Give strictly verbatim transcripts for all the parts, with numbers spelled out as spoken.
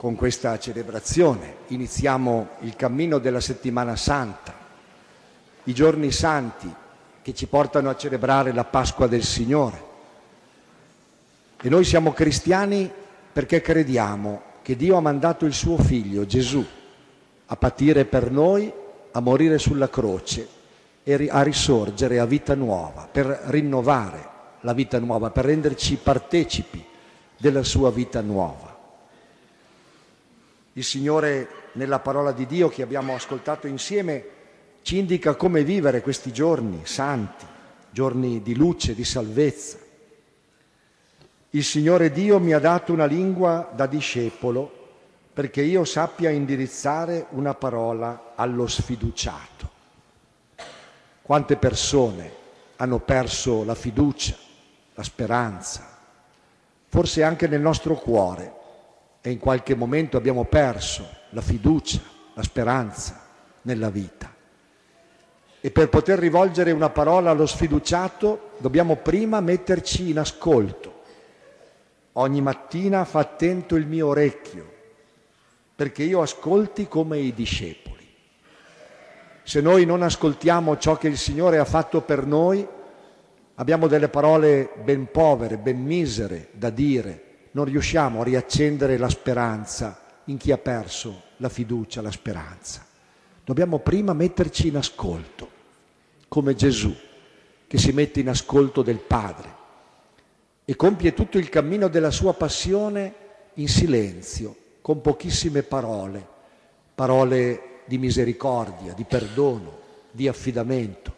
con questa celebrazione. Iniziamo il cammino della Settimana Santa, i giorni santi che ci portano a celebrare la Pasqua del Signore. E noi siamo cristiani perché crediamo che Dio ha mandato il suo Figlio, Gesù, a patire per noi, a morire sulla croce e a risorgere a vita nuova, per rinnovare la vita nuova, per renderci partecipi della sua vita nuova. Il Signore, nella parola di Dio che abbiamo ascoltato insieme, ci indica come vivere questi giorni santi, giorni di luce, di salvezza. Il Signore Dio mi ha dato una lingua da discepolo perché io sappia indirizzare una parola allo sfiduciato. Quante persone hanno perso la fiducia, la speranza, forse anche nel nostro cuore, e in qualche momento abbiamo perso la fiducia, la speranza nella vita. E per poter rivolgere una parola allo sfiduciato dobbiamo prima metterci in ascolto. Ogni mattina fa attento il mio orecchio, perché io ascolti come i discepoli. Se noi non ascoltiamo ciò che il Signore ha fatto per noi, abbiamo delle parole ben povere, ben misere da dire, non riusciamo a riaccendere la speranza in chi ha perso la fiducia, la speranza. Dobbiamo prima metterci in ascolto, come Gesù, che si mette in ascolto del Padre e compie tutto il cammino della sua passione in silenzio, con pochissime parole, parole di misericordia, di perdono, di affidamento.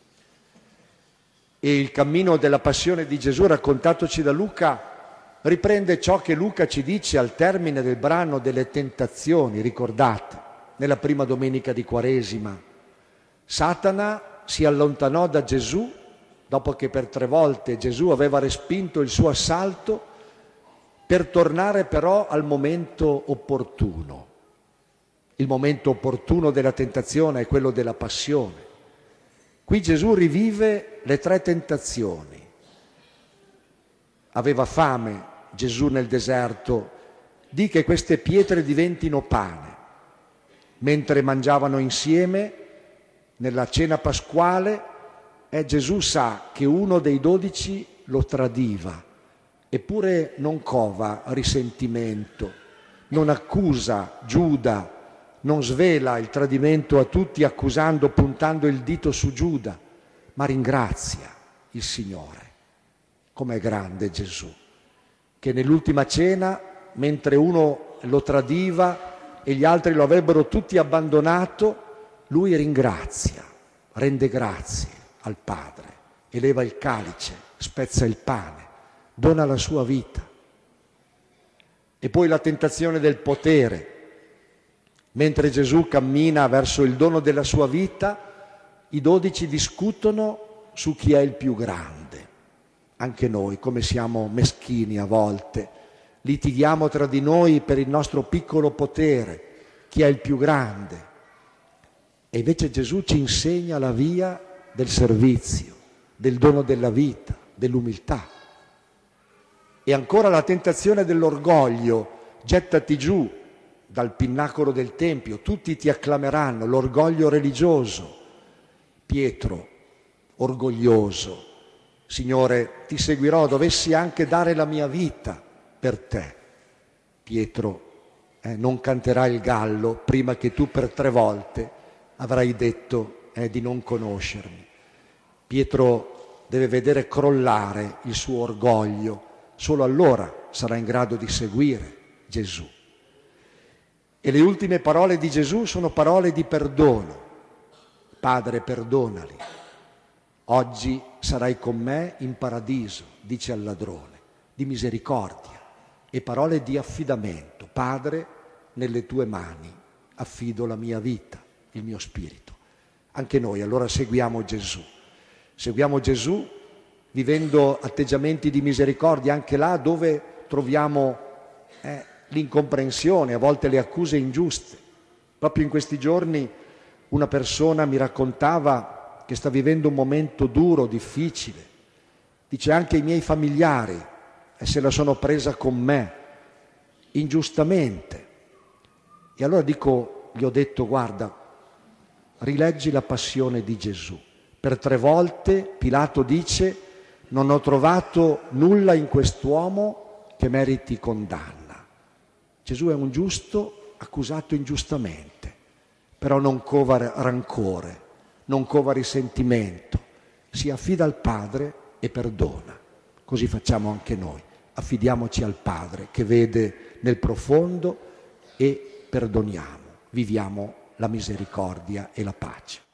E il cammino della passione di Gesù, raccontatoci da Luca, riprende ciò che Luca ci dice al termine del brano delle tentazioni, ricordate, nella prima domenica di Quaresima. Satana si allontanò da Gesù dopo che per tre volte Gesù aveva respinto il suo assalto, per tornare però al momento opportuno. Il momento opportuno della tentazione è quello della passione. Qui Gesù rivive le tre tentazioni. Aveva fame Gesù nel deserto, di che queste pietre diventino pane. Mentre mangiavano insieme nella cena pasquale, eh, Gesù sa che uno dei dodici lo tradiva, eppure non cova risentimento, non accusa Giuda, non svela il tradimento a tutti accusando, puntando il dito su Giuda, ma ringrazia il Signore. Com'è grande Gesù, che nell'ultima cena, mentre uno lo tradiva e gli altri lo avrebbero tutti abbandonato, lui ringrazia, rende grazie al Padre, eleva il calice, spezza il pane, dona la sua vita. E poi la tentazione del potere. Mentre Gesù cammina verso il dono della sua vita, i dodici discutono su chi è il più grande. Anche noi, come siamo meschini a volte, litighiamo tra di noi per il nostro piccolo potere, chi è il più grande. E invece Gesù ci insegna la via del servizio, del dono della vita, dell'umiltà. E ancora la tentazione dell'orgoglio: gettati giù dal pinnacolo del Tempio, tutti ti acclameranno, l'orgoglio religioso. Pietro, orgoglioso: Signore, ti seguirò, dovessi anche dare la mia vita per te. Pietro, eh, non canterà il gallo prima che tu per tre volte avrai detto eh, di non conoscermi. Pietro deve vedere crollare il suo orgoglio, solo allora sarà in grado di seguire Gesù. E le ultime parole di Gesù sono parole di perdono. Padre, perdonali. Oggi sarai con me in paradiso, dice al ladrone, di misericordia. E parole di affidamento. Padre, nelle tue mani affido la mia vita, il mio spirito. Anche noi allora seguiamo Gesù. Seguiamo Gesù vivendo atteggiamenti di misericordia anche là dove troviamo eh, l'incomprensione, a volte le accuse ingiuste. Proprio in questi giorni una persona mi raccontava che sta vivendo un momento duro, difficile. Dice: anche i miei familiari e se la sono presa con me, ingiustamente. E allora dico, gli ho detto, guarda, rileggi la passione di Gesù. Per tre volte Pilato dice: non ho trovato nulla in quest'uomo che meriti condanna. Gesù è un giusto accusato ingiustamente, però non cova rancore, non cova risentimento, si affida al Padre e perdona. Così facciamo anche noi, affidiamoci al Padre che vede nel profondo e perdoniamo, viviamo la misericordia e la pace.